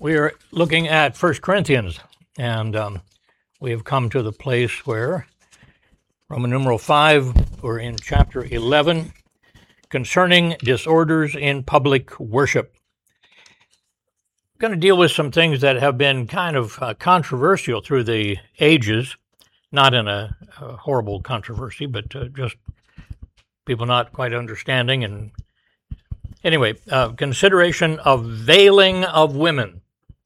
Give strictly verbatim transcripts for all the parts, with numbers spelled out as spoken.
We are looking at First Corinthians, and um, we have come to the place where Roman numeral five, we're in chapter eleven, concerning disorders in public worship. I'm going to deal with some things that have been kind of uh, controversial through the ages, not in a, a horrible controversy, but uh, just people not quite understanding. And anyway, uh, consideration of veiling of women.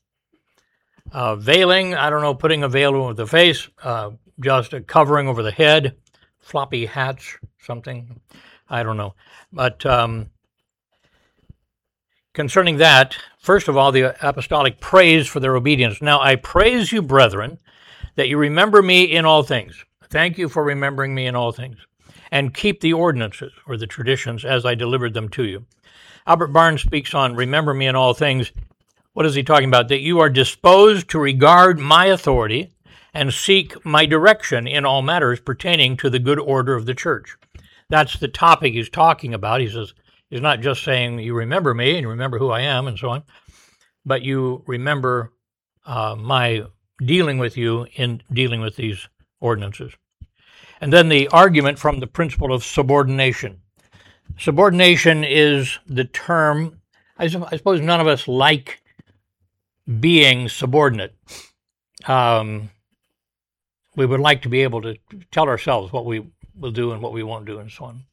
Uh, veiling, I don't know, putting a veil over the face, uh, just a covering over the head, floppy hats, something, I don't know. But um, concerning that, first of all, the apostolic praise for their obedience. Now I praise you, brethren, that you remember me in all things. Thank you for remembering me in all things. And keep the ordinances, or the traditions, as I delivered them to you. Albert Barnes speaks on remember me in all things. What is he talking about? That you are disposed to regard my authority and seek my direction in all matters pertaining to the good order of the church. That's the topic he's talking about. He says, he's not just saying you remember me and you remember who I am and so on, but you remember uh, my dealing with you in dealing with these ordinances. And then the argument from the principle of subordination. Subordination is the term, I, su- I suppose none of us like being subordinate. Um, we would like to be able to tell ourselves what we will do and what we won't do and so on.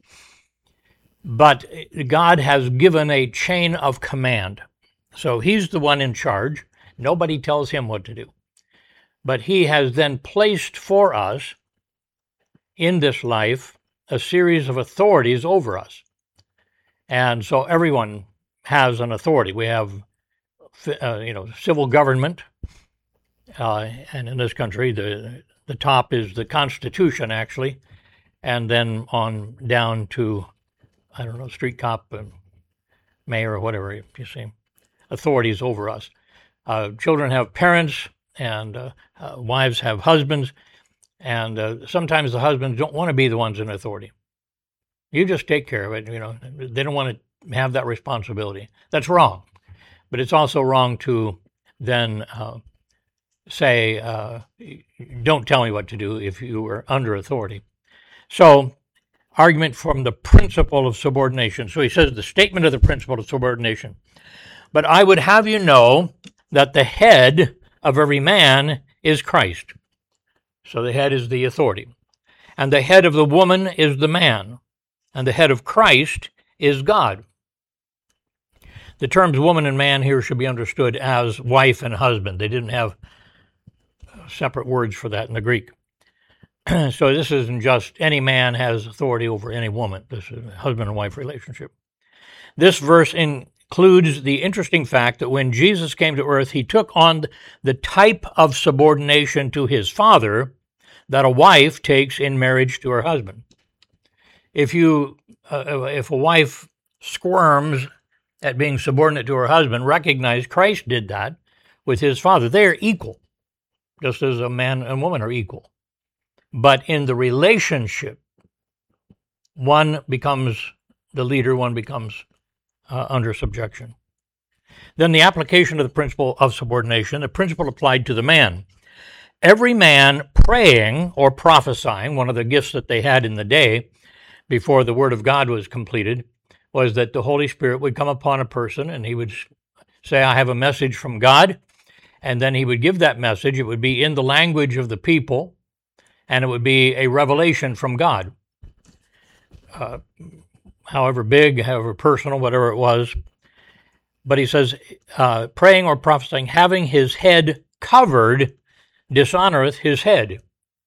But God has given a chain of command. So he's the one in charge. Nobody tells him what to do. But he has then placed for us in this life a series of authorities over us. And so everyone has an authority. We have Uh, you know, civil government, uh, and in this country, the the top is the Constitution, actually, and then on down to, I don't know, street cop and mayor or whatever, you see, authorities over us. Uh, children have parents, and uh, uh, wives have husbands, and uh, sometimes the husbands don't want to be the ones in authority. You just take care of it, you know. They don't want to have that responsibility. That's wrong. But it's also wrong to then uh, say, uh, don't tell me what to do if you are under authority. So, argument from the principle of subordination. So he says the statement of the principle of subordination. But I would have you know that the head of every man is Christ. So the head is the authority. And the head of the woman is the man. And the head of Christ is God. The terms woman and man here should be understood as wife and husband. They didn't have separate words for that in the Greek. So this isn't just any man has authority over any woman. This is a husband and wife relationship. This verse includes the interesting fact that when Jesus came to earth, he took on the type of subordination to his father that a wife takes in marriage to her husband. If you, uh, if a wife squirms at being subordinate to her husband, recognize Christ did that with his father. They are equal, just as a man and woman are equal. But in the relationship, one becomes the leader, one becomes uh, under subjection. Then the application of the principle of subordination, the principle applied to the man. Every man praying or prophesying, one of the gifts that they had in the day before the word of God was completed, was that the Holy Spirit would come upon a person and he would say, I have a message from God, and then he would give that message. It would be in the language of the people, and it would be a revelation from God. Uh, however big, however personal, whatever it was. But he says, uh, praying or prophesying, having his head covered, dishonoreth his head.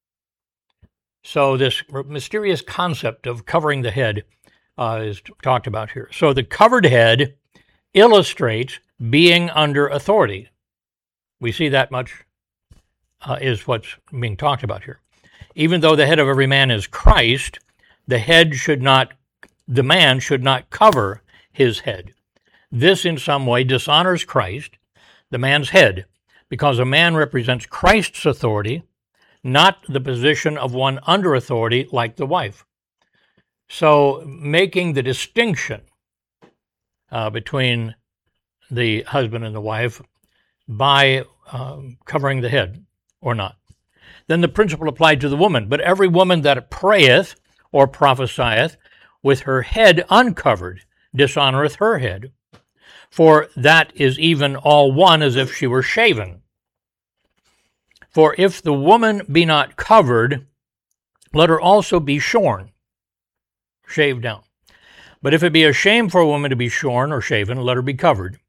So this mysterious concept of covering the head Uh, is talked about here. So the covered head illustrates being under authority. We see that much uh, is what's being talked about here. Even though the head of every man is Christ, the head should not, the man should not cover his head. This in some way dishonors Christ, the man's head, because a man represents Christ's authority, not the position of one under authority like the wife. So making the distinction uh, between the husband and the wife by um, covering the head or not. Then the principle applied to the woman. But every woman that prayeth or prophesieth with her head uncovered dishonoreth her head. For that is even all one as if she were shaven. For if the woman be not covered, let her also be shorn, shaved down. But if it be a shame for a woman to be shorn or shaven, let her be covered.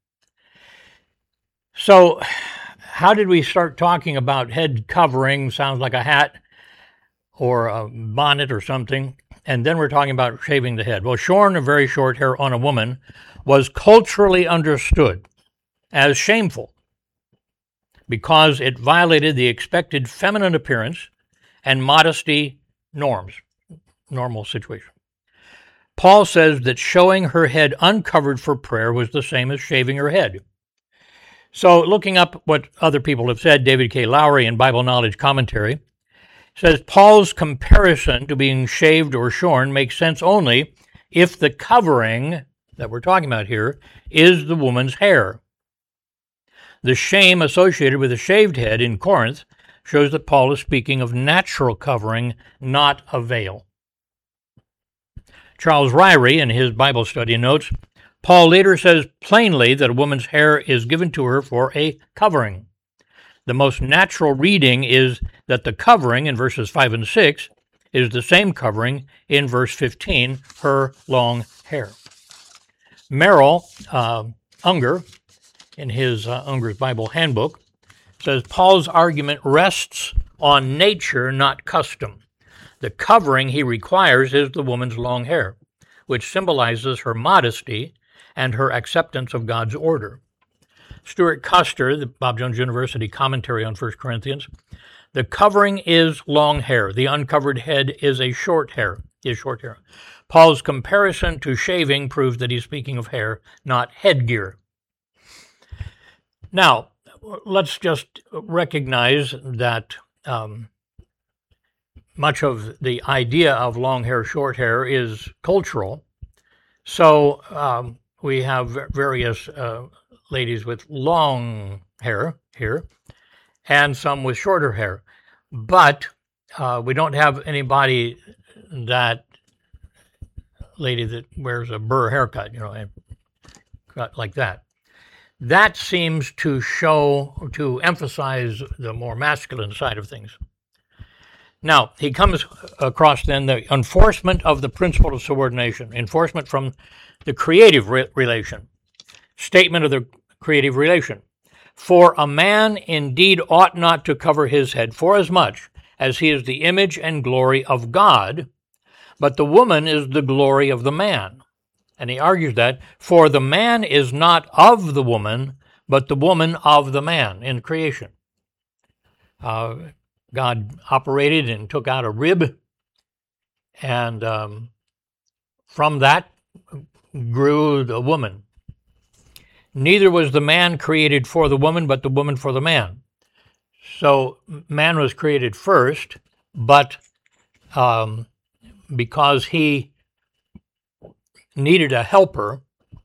So, how did we start talking about head covering? Sounds like a hat or a bonnet or something. And then we're talking about shaving the head. Well, shorn or very short hair on a woman was culturally understood as shameful because it violated the expected feminine appearance and modesty norms, normal situation. Paul says that showing her head uncovered for prayer was the same as shaving her head. So looking up what other people have said, David K. Lowry in Bible Knowledge Commentary says Paul's comparison to being shaved or shorn makes sense only if the covering that we're talking about here is the woman's hair. The shame associated with a shaved head in Corinth shows that Paul is speaking of natural covering, not a veil. Charles Ryrie, in his Bible study, notes, Paul later says plainly that a woman's hair is given to her for a covering. The most natural reading is that the covering in verses five and six is the same covering in verse fifteen, her long hair. Merrill uh, Unger, in his uh, Unger's Bible Handbook, says Paul's argument rests on nature, not custom. The covering he requires is the woman's long hair, which symbolizes her modesty and her acceptance of God's order. Stuart Custer, the Bob Jones University commentary on First Corinthians, the covering is long hair. The uncovered head is a short hair, is short hair. Paul's comparison to shaving proves that he's speaking of hair, not headgear. Now, let's just recognize that um, much of the idea of long hair, short hair is cultural. So um, we have various uh, ladies with long hair here and some with shorter hair. But uh, we don't have anybody that lady that wears a burr haircut, you know, and cut like that. That seems to show, to emphasize the more masculine side of things. Now, he comes across then the enforcement of the principle of subordination, enforcement from the creative re- relation, statement of the creative relation. For a man indeed ought not to cover his head, forasmuch as he is the image and glory of God, but the woman is the glory of the man. And he argues that, for the man is not of the woman, but the woman of the man in creation. Uh, God operated and took out a rib, and um, from that grew the woman. Neither was the man created for the woman, but the woman for the man. So man was created first, but um, because he needed a helper,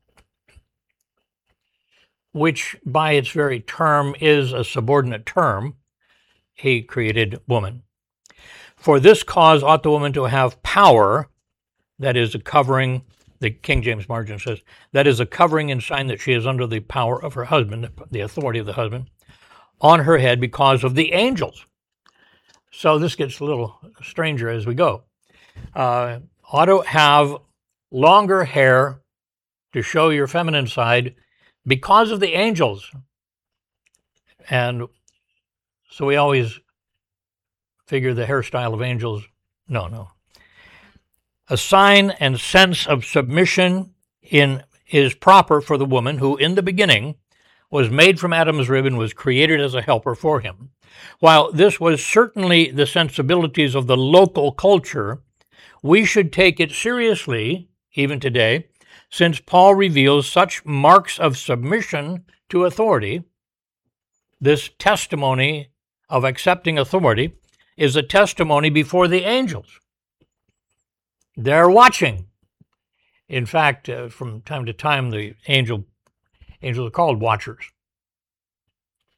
which by its very term is a subordinate term, he created woman. For this cause ought the woman to have power, that is a covering, the King James margin says, that is a covering and sign that she is under the power of her husband, the authority of the husband, on her head because of the angels. So this gets a little stranger as we go. Uh, ought to have longer hair to show your feminine side because of the angels. And so we always figure the hairstyle of angels, no, no. A sign and sense of submission in is proper for the woman who in the beginning was made from Adam's rib and was created as a helper for him. While this was certainly the sensibilities of the local culture, we should take it seriously, even today, since Paul reveals such marks of submission to authority. This testimony of accepting authority is a testimony before the angels. They're watching. In fact, uh, from time to time, the angel angels are called watchers.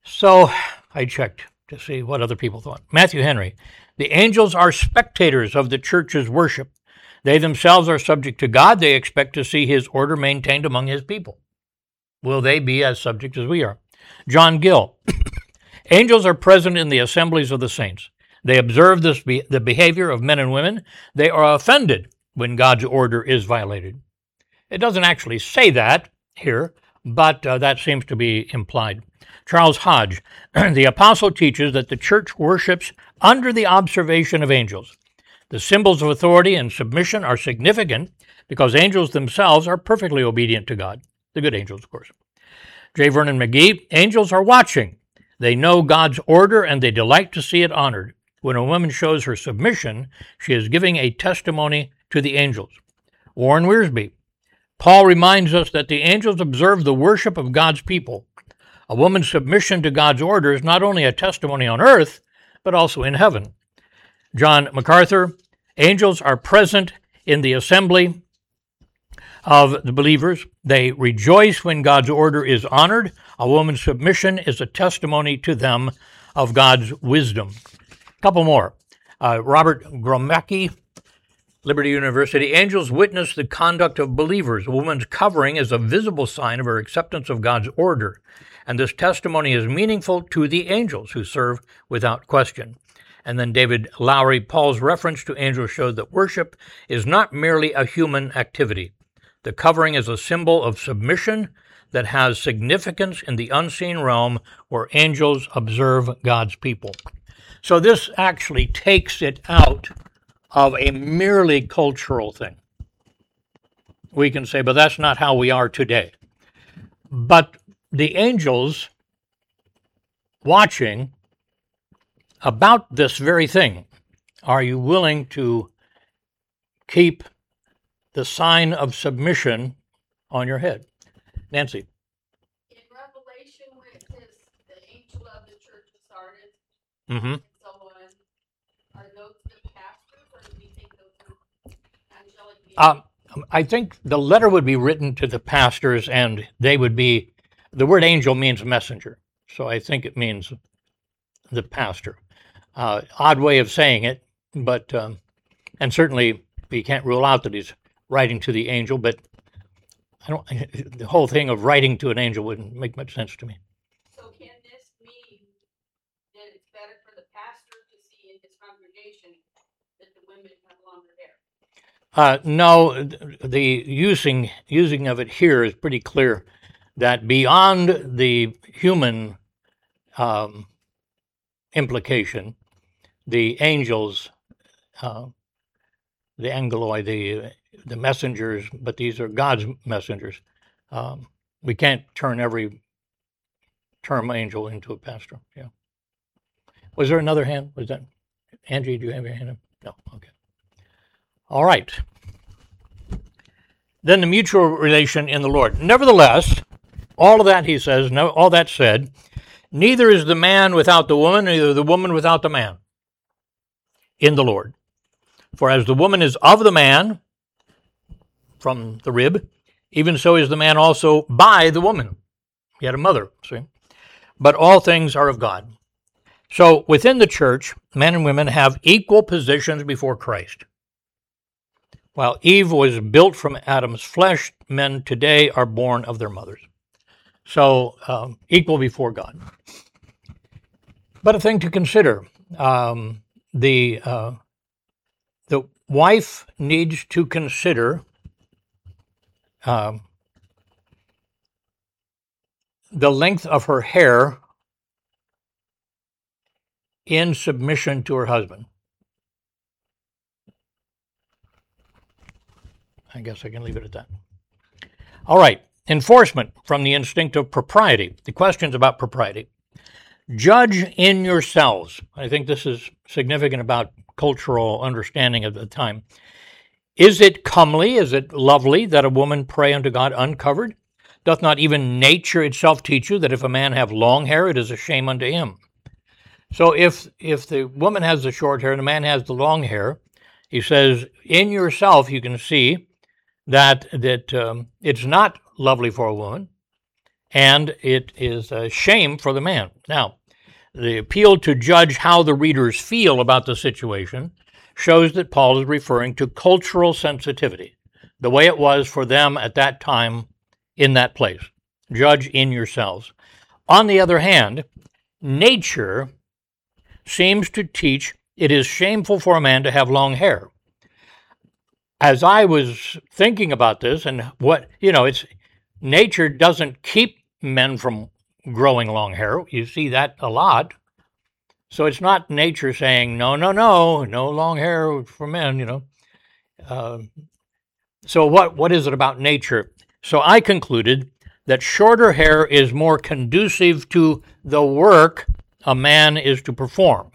So I checked to see what other people thought. Matthew Henry, the angels are spectators of the church's worship. They themselves are subject to God. They expect to see his order maintained among his people. Will they be as subject as we are? John Gill, angels are present in the assemblies of the saints. They observe this be- the behavior of men and women. They are offended when God's order is violated. It doesn't actually say that here, but uh, that seems to be implied. Charles Hodge, the apostle teaches that the church worships under the observation of angels. The symbols of authority and submission are significant because angels themselves are perfectly obedient to God. The good angels, of course. J. Vernon McGee, angels are watching. They know God's order and they delight to see it honored. When a woman shows her submission, she is giving a testimony to the angels. Warren Wiersbe, Paul reminds us that the angels observe the worship of God's people. A woman's submission to God's order is not only a testimony on earth, but also in heaven. John MacArthur, angels are present in the assembly of the believers. They rejoice when God's order is honored. A woman's submission is a testimony to them of God's wisdom. A couple more. Uh, Robert Gromacki, Liberty University, angels witness the conduct of believers. A woman's covering is a visible sign of her acceptance of God's order, and this testimony is meaningful to the angels who serve without question. And then David Lowry, Paul's reference to angels showed that worship is not merely a human activity. The covering is a symbol of submission that has significance in the unseen realm where angels observe God's people. So this actually takes it out of a merely cultural thing. We can say, but that's not how we are today. But the angels watching about this very thing, are you willing to keep the sign of submission on your head? Nancy. In Revelation, where it says the angel of the church of Sardis, Mm-hmm. and so on, are those the pastors, or do we think those are angelic beings? Um, I think the letter would be written to the pastors, and they would be, the word angel means messenger, so I think it means the pastor. Uh, odd way of saying it, but, um, and certainly we can't rule out that he's writing to the angel, but I don't, the whole thing of writing to an angel wouldn't make much sense to me. So can this mean that it's better for the pastor to see in his congregation that the women have longer hair? Uh, no, the using using of it here is pretty clear that beyond the human um, implication, the angels, uh, the angeloi, the the messengers, but these are God's messengers. Um, we can't turn every term angel into a pastor. Yeah. Was there another hand? Was that Angie? Do you have your hand up? No. Okay. All right. Then the mutual relation in the Lord. Nevertheless, all of that, he says, no, all that said, neither is the man without the woman, neither the woman without the man in the Lord. For as the woman is of the man, from the rib, even so is the man also by the woman. He had a mother, see? But all things are of God. So within the church, men and women have equal positions before Christ. While Eve was built from Adam's flesh, men today are born of their mothers. So um, equal before God. But a thing to consider, um, the uh, the wife needs to consider um, the length of her hair in submission to her husband. I guess I can leave it at that. All right. Enforcement from the instinct of propriety. The questions about propriety. Judge in yourselves. I think this is significant about cultural understanding of the time. Is it comely, is it lovely that a woman pray unto God uncovered? Doth not even nature itself teach you that if a man have long hair, it is a shame unto him? So if if the woman has the short hair and the man has the long hair, he says, in yourself you can see that that um, it's not lovely for a woman, and it is a shame for the man. Now, the appeal to judge how the readers feel about the situation shows that Paul is referring to cultural sensitivity, the way it was for them at that time in that place. Judge in yourselves. On the other hand, nature seems to teach it is shameful for a man to have long hair. As I was thinking about this, and what, you know, it's nature doesn't keep men from growing long hair. You see that a lot. So it's not nature saying, no, no, no, no long hair for men, you know. Uh, so what what is it about nature? So I concluded that shorter hair is more conducive to the work a man is to perform.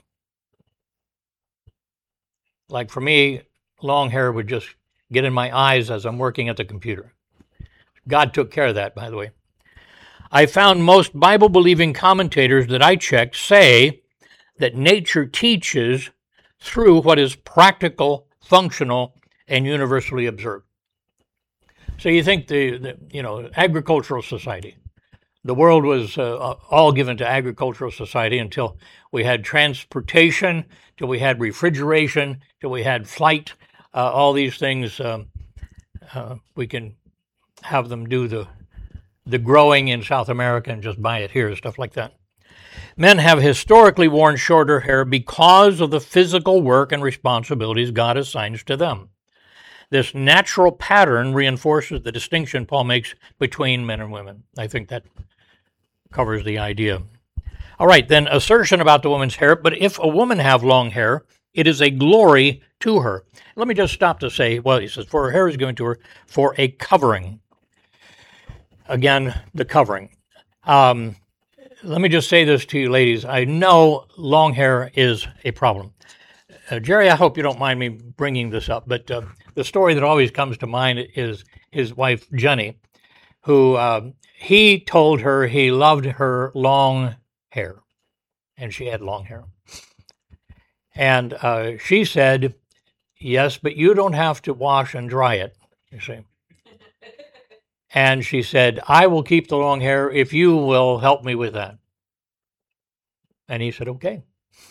Like for me, long hair would just get in my eyes as I'm working at the computer. God took care of that, by the way. I found most Bible-believing commentators that I checked say that nature teaches through what is practical, functional, and universally observed. So you think the, the you know, agricultural society, the world was uh, all given to agricultural society until we had transportation, till we had refrigeration, till we had flight, uh, all these things. Um, uh, we can have them do the the growing in South America and just buy it here, stuff like that. Men have historically worn shorter hair because of the physical work and responsibilities God assigns to them. This natural pattern reinforces the distinction Paul makes between men and women. I think that covers the idea. All right, then assertion about the woman's hair, but if a woman have long hair, it is a glory to her. Let me just stop to say, well, he says, for her hair is given to her for a covering. Again, the covering. Um, let me just say this to you, ladies. I know long hair is a problem. Uh, Jerry, I hope you don't mind me bringing this up, but uh, the story that always comes to mind is his wife, Jenny, who uh, he told her he loved her long hair, and she had long hair. And uh, she said, yes, but you don't have to wash and dry it, you see. And she said, I will keep the long hair if you will help me with that. And he said, okay.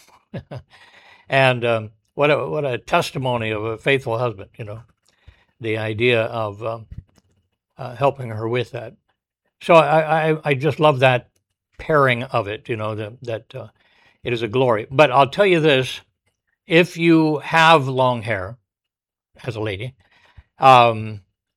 And um, what a what a testimony of a faithful husband, you know, the idea of um, uh, helping her with that. So I, I, I just love that pairing of it, you know, that, that uh, it is a glory. But I'll tell you this, if you have long hair as a lady, um,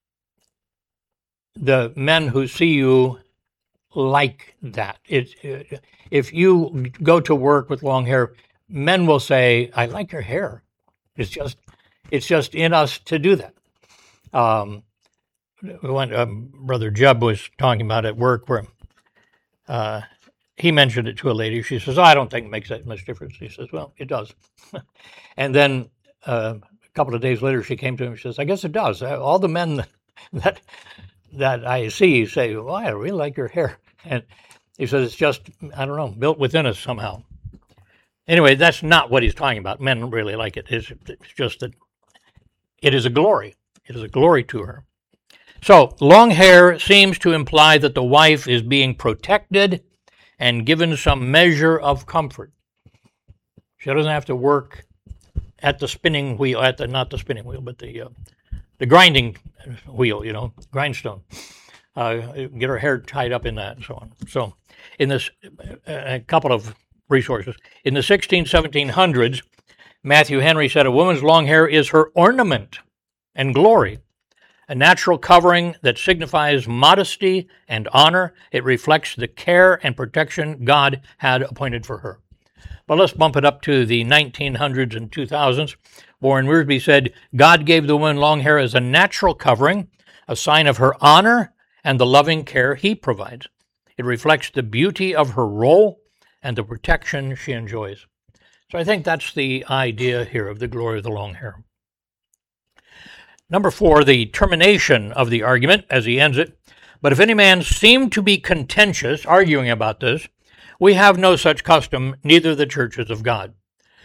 the men who see you like that. It, it, if you go to work with long hair, men will say, I like your hair. It's just it's just in us to do that. Um, when um, Brother Jeb was talking about at work where uh, he mentioned it to a lady. She says, oh, I don't think it makes that much difference. He says, well, it does. And then uh, a couple of days later, she came to him and she says, I guess it does. All the men that that I see say, well, I really like your hair. And he says, it's just, I don't know, built within us somehow. Anyway, that's not what he's talking about. Men really like it. It's, it's just that it is a glory. It is a glory to her. So long hair seems to imply that the wife is being protected and given some measure of comfort. She doesn't have to work at the spinning wheel, at the not the spinning wheel, but the uh, the grinding wheel, you know, grindstone. Uh, get her hair tied up in that and so on. So in this, a couple of resources. In the sixteen, seventeen hundreds, Matthew Henry said, a woman's long hair is her ornament and glory, a natural covering that signifies modesty and honor. It reflects the care and protection God had appointed for her. But let's bump it up to the nineteen hundreds and two thousands. Warren Wiersbe said, God gave the woman long hair as a natural covering, a sign of her honor and the loving care he provides. It reflects the beauty of her role and the protection she enjoys. So I think that's the idea here of the glory of the long hair. Number four, the termination of the argument as he ends it. But if any man seem to be contentious, arguing about this, we have no such custom, neither the churches of God.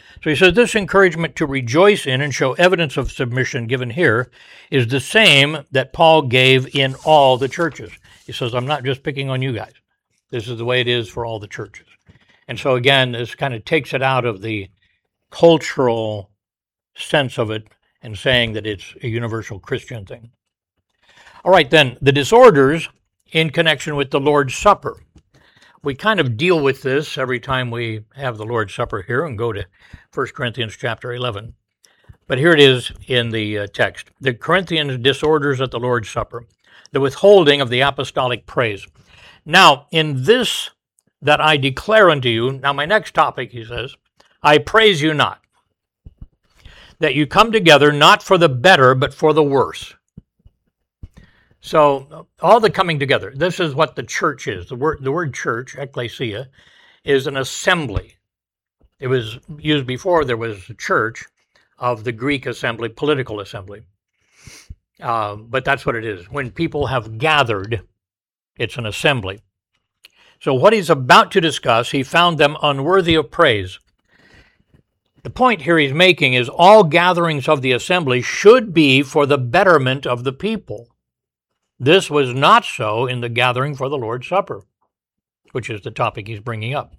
So he says this encouragement to rejoice in and show evidence of submission given here is the same that Paul gave in all the churches. He says, I'm not just picking on you guys. This is the way it is for all the churches. And so again, this kind of takes it out of the cultural sense of it and saying that it's a universal Christian thing. All right, then, the disorders in connection with the Lord's Supper. We kind of deal with this every time we have the Lord's Supper here and go to First Corinthians chapter eleven. But here it is in the uh, text. The Corinthians' disorders at the Lord's Supper, the withholding of the apostolic praise. Now, in this that I declare unto you, now my next topic, he says, I praise you not, that you come together not for the better, but for the worse. So all the coming together, this is what the church is. The word, the word church, ecclesia, is an assembly. It was used before there was a church of the Greek assembly, political assembly. Uh, but that's what it is. When people have gathered, it's an assembly. So what he's about to discuss, he found them unworthy of praise. The point here he's making is all gatherings of the assembly should be for the betterment of the people. This was not so in the gathering for the Lord's Supper, which is the topic he's bringing up.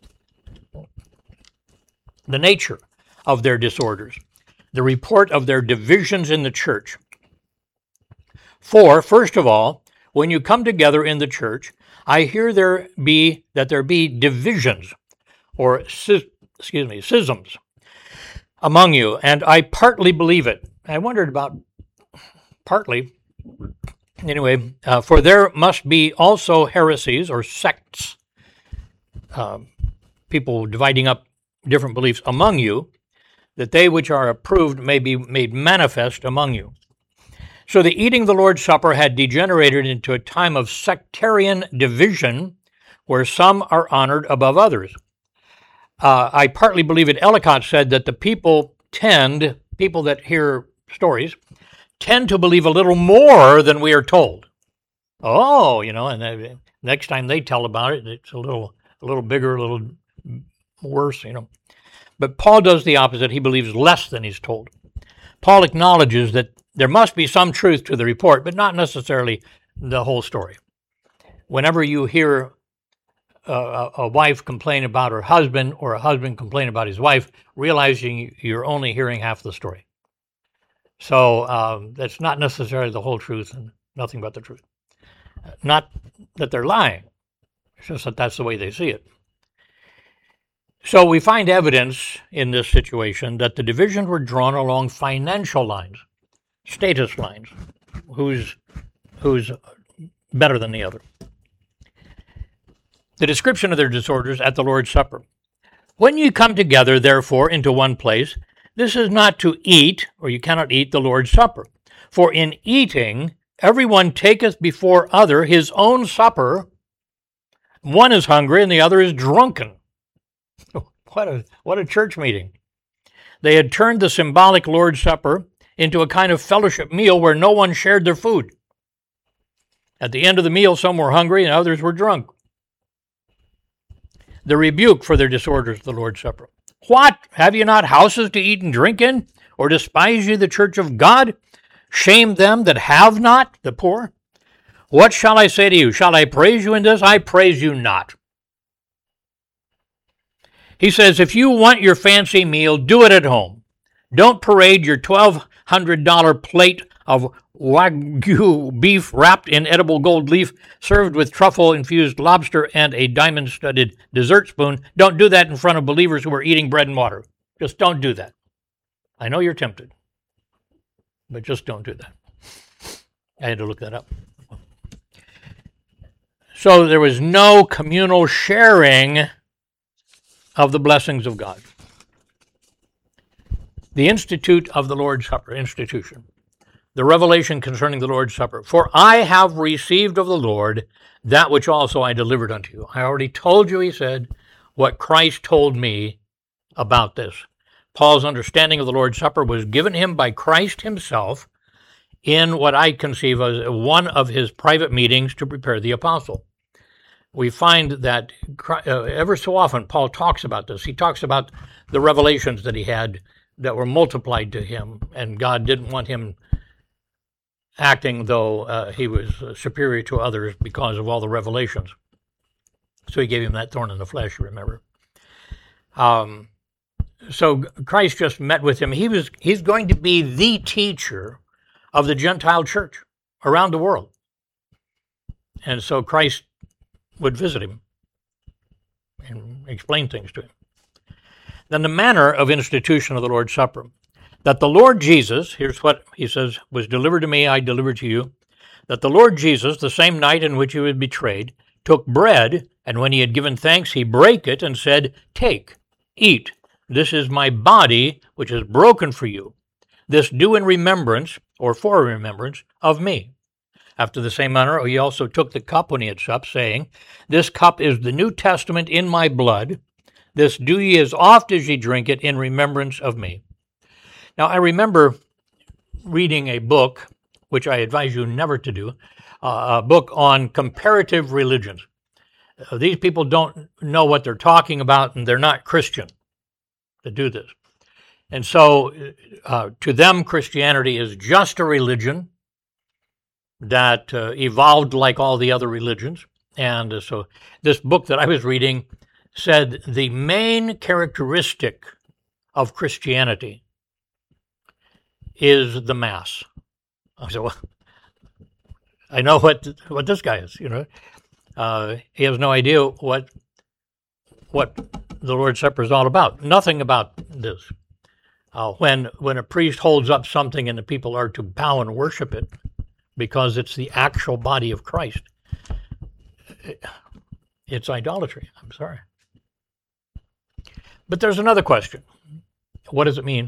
The nature of their disorders, the report of their divisions in the church. For, first of all, when you come together in the church, I hear there be that there be divisions, or schisms, excuse me, schisms among you, and I partly believe it. I wondered about partly. Anyway, uh, for there must be also heresies or sects, uh, people dividing up different beliefs among you, that they which are approved may be made manifest among you. So the eating the Lord's Supper had degenerated into a time of sectarian division where some are honored above others. Uh, I partly believe it. Ellicott said that the people tend, people that hear stories, tend to believe a little more than we are told. Oh, you know, and they, next time they tell about it, it's a little, a little bigger, a little worse, you know. But Paul does the opposite. He believes less than he's told. Paul acknowledges that there must be some truth to the report, but not necessarily the whole story. Whenever you hear a, a wife complain about her husband or a husband complain about his wife, realizing you're only hearing half the story. So um, that's not necessarily the whole truth and nothing but the truth. Not that they're lying. It's just that that's the way they see it. So we find evidence in this situation that the divisions were drawn along financial lines, status lines, who's who's better than the other. The description of their disorders at the Lord's Supper. When you come together, therefore, into one place, this is not to eat, or you cannot eat the Lord's Supper. For in eating, everyone taketh before other his own supper. One is hungry and the other is drunken. What a, what a church meeting. They had turned the symbolic Lord's Supper into a kind of fellowship meal where no one shared their food. At the end of the meal, some were hungry and others were drunk. The rebuke for their disorders of the Lord's Supper. What? Have you not houses to eat and drink in? Or despise ye the church of God? Shame them that have not, the poor. What shall I say to you? Shall I praise you in this? I praise you not. He says, if you want your fancy meal, do it at home. Don't parade your twelve hundred dollars plate of Wagyu beef wrapped in edible gold leaf, served with truffle-infused lobster and a diamond-studded dessert spoon. Don't do that in front of believers who are eating bread and water. Just don't do that. I know you're tempted, but just don't do that. I had to look that up. So there was no communal sharing of the blessings of God. The Institute of the Lord's Supper, institution. The revelation concerning the Lord's Supper. For I have received of the Lord that which also I delivered unto you. I already told you, he said, what Christ told me about this. Paul's understanding of the Lord's Supper was given him by Christ himself in what I conceive as one of his private meetings to prepare the apostle. we find that uh, ever so often Paul talks about this. He talks about the revelations that he had that were multiplied to him, and God didn't want him acting though uh, he was superior to others because of all the revelations. So he gave him that thorn in the flesh, you remember. Um, so Christ just met with him. He was he's going to be the teacher of the Gentile church around the world. And so Christ would visit him and explain things to him. Then the manner of institution of the Lord's Supper. That the Lord Jesus, here's what he says, was delivered to me, I delivered to you. That the Lord Jesus, the same night in which he was betrayed, took bread, and when he had given thanks, he brake it and said, Take, eat, this is my body, which is broken for you. This do in remembrance, or for remembrance, of me. After the same manner, he also took the cup when he had supped, saying, This cup is the New Testament in my blood. This do ye as oft as ye drink it in remembrance of me. Now, I remember reading a book, which I advise you never to do, uh, a book on comparative religions. Uh, these people don't know what they're talking about, and they're not Christian to do this. And so, uh, to them, Christianity is just a religion that uh, evolved like all the other religions. And uh, so, this book that I was reading said the main characteristic of Christianity is the Mass. I said, well, I know what what this guy is, you know. Uh, he has no idea what what the Lord's Supper is all about. Nothing about this. Uh, when when a priest holds up something and the people are to bow and worship it because it's the actual body of Christ, it's idolatry. I'm sorry. But there's another question. What does it mean?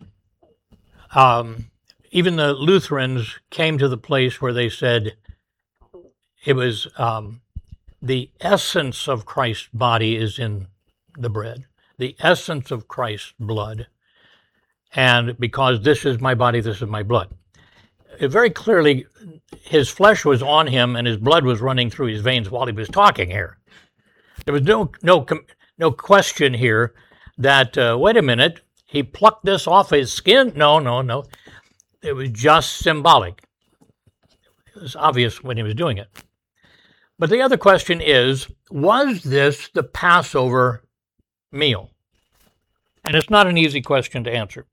Um, even the Lutherans came to the place where they said it was um, the essence of Christ's body is in the bread, the essence of Christ's blood. And because this is my body, this is my blood. It very clearly, his flesh was on him and his blood was running through his veins while he was talking here. There was no no no question here that, uh, wait a minute, he plucked this off his skin? No, no, no. It was just symbolic. It was obvious when he was doing it. But the other question is, was this the Passover meal? And it's not an easy question to answer.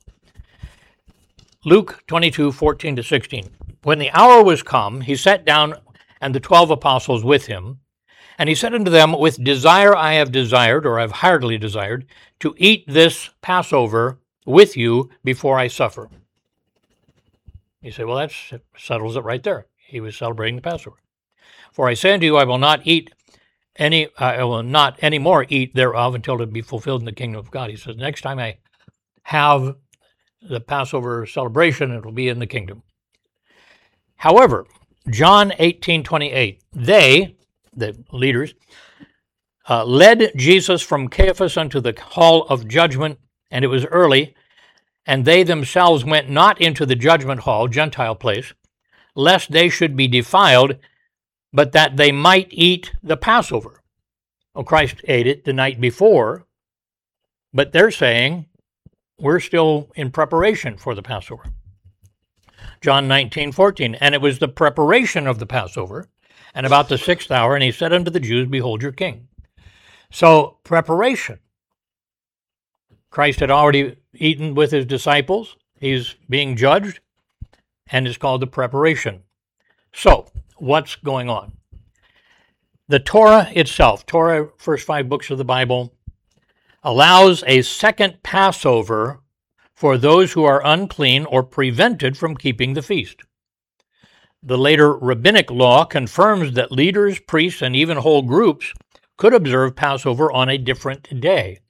Luke twenty-two, fourteen to sixteen. When the hour was come, he sat down, and the twelve apostles with him. And he said unto them, With desire I have desired, or I have heartily desired, to eat this Passover with you before I suffer. You say, well, that settles it right there. He was celebrating the Passover. For I say unto you, I will not eat any, I will not any more eat thereof until it be fulfilled in the kingdom of God. He says, next time I have the Passover celebration, it will be in the kingdom. However, John eighteen twenty-eight, they, the leaders, uh, led Jesus from Caiaphas unto the hall of judgment, and it was early, and they themselves went not into the judgment hall, Gentile place, lest they should be defiled, but that they might eat the Passover. Well, Christ ate it the night before, but they're saying we're still in preparation for the Passover. John nineteen fourteen, and it was the preparation of the Passover, and about the sixth hour, and he said unto the Jews, Behold your king. So, preparation. Christ had already eaten with his disciples. He's being judged, and it's called the preparation. So, what's going on? The Torah itself, Torah, first five books of the Bible, allows a second Passover for those who are unclean or prevented from keeping the feast. The later rabbinic law confirms that leaders, priests, and even whole groups could observe Passover on a different day.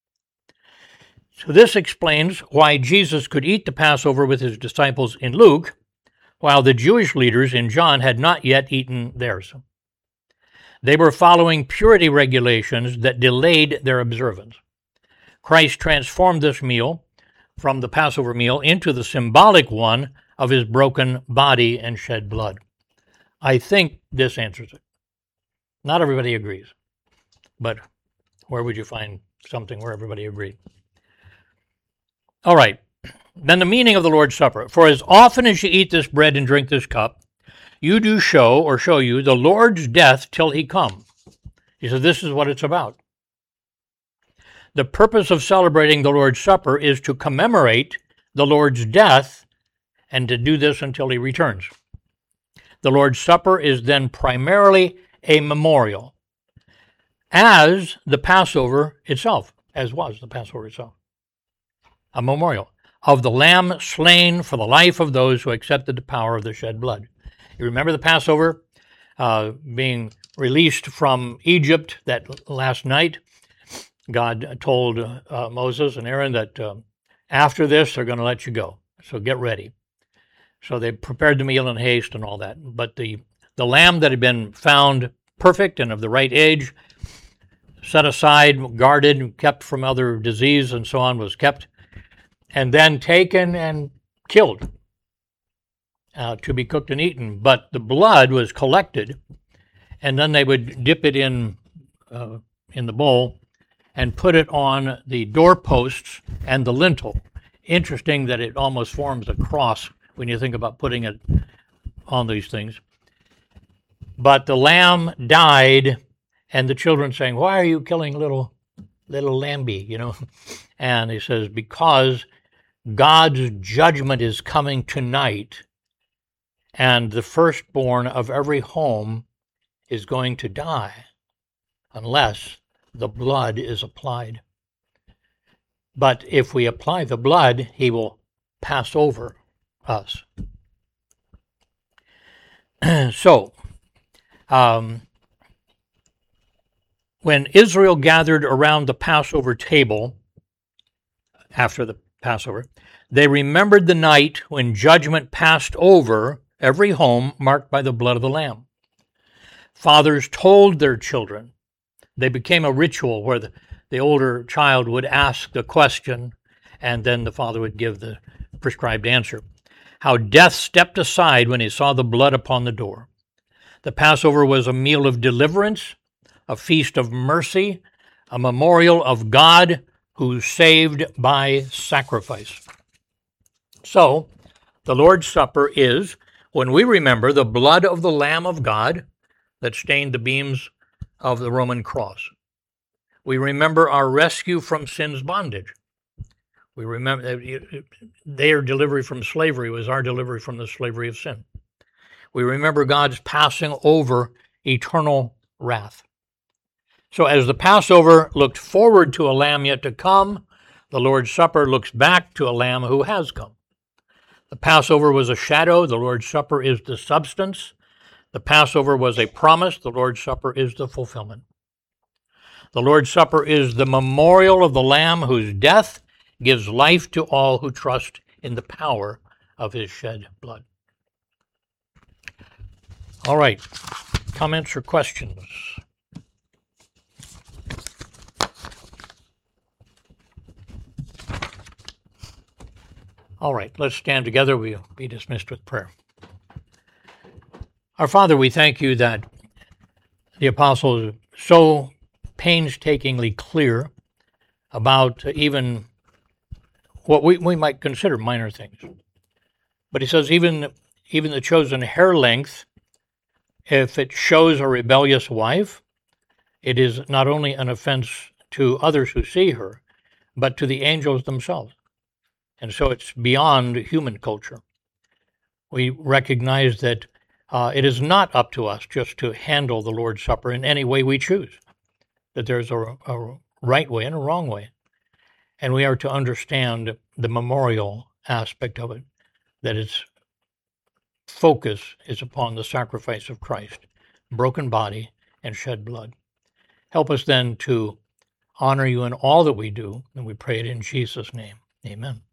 So this explains why Jesus could eat the Passover with his disciples in Luke, while the Jewish leaders in John had not yet eaten theirs. They were following purity regulations that delayed their observance. Christ transformed this meal from the Passover meal into the symbolic one of his broken body and shed blood. I think this answers it. Not everybody agrees, but where would you find something where everybody agreed? All right. Then the meaning of the Lord's Supper. For as often as you eat this bread and drink this cup, you do show or show you the Lord's death till he come. He said, this is what it's about. The purpose of celebrating the Lord's Supper is to commemorate the Lord's death and to do this until he returns. The Lord's Supper is then primarily a memorial, as the Passover itself, as was the Passover itself. A memorial of the Lamb slain for the life of those who accepted the power of the shed blood. You remember the Passover uh, being released from Egypt that last night? God told uh, Moses and Aaron that uh, after this they're going to let you go, so get ready. So they prepared the meal in haste and all that. But the, the lamb that had been found perfect and of the right age, set aside, guarded, kept from other disease and so on, was kept, and then taken and killed uh, to be cooked and eaten. But the blood was collected, and then they would dip it in uh, in the bowl and put it on the doorposts and the lintel. Interesting that it almost forms a cross when you think about putting it on these things. But the lamb died, and the children saying, why are you killing little little lambie, you know? And he says, because God's judgment is coming tonight, and the firstborn of every home is going to die unless the blood is applied. But if we apply the blood, he will pass over us. So, um, when Israel gathered around the Passover table after the Passover, they remembered the night when judgment passed over every home marked by the blood of the Lamb. Fathers told their children. They became a ritual where the, the older child would ask the question, and then the father would give the prescribed answer. How death stepped aside when he saw the blood upon the door. The Passover was a meal of deliverance, a feast of mercy, a memorial of God who saved by sacrifice. So, the Lord's Supper is when we remember the blood of the Lamb of God that stained the beams of the Roman cross. We remember our rescue from sin's bondage. We remember their delivery from slavery was our delivery from the slavery of sin. We remember God's passing over eternal wrath. So as the Passover looked forward to a lamb yet to come, the Lord's Supper looks back to a lamb who has come. The Passover was a shadow. The Lord's Supper is the substance. The Passover was a promise. The Lord's Supper is the fulfillment. The Lord's Supper is the memorial of the Lamb whose death gives life to all who trust in the power of his shed blood. All right, comments or questions? All right, let's stand together. We'll be dismissed with prayer. Our Father, we thank you that the apostle is so painstakingly clear about even what we, we might consider minor things. But he says even, even the chosen hair length, if it shows a rebellious wife, it is not only an offense to others who see her, but to the angels themselves. And so it's beyond human culture. We recognize that uh, it is not up to us just to handle the Lord's Supper in any way we choose, that there's a, a right way and a wrong way. And we are to understand the memorial aspect of it, that its focus is upon the sacrifice of Christ, broken body and shed blood. Help us then to honor you in all that we do, and we pray it in Jesus' name. Amen.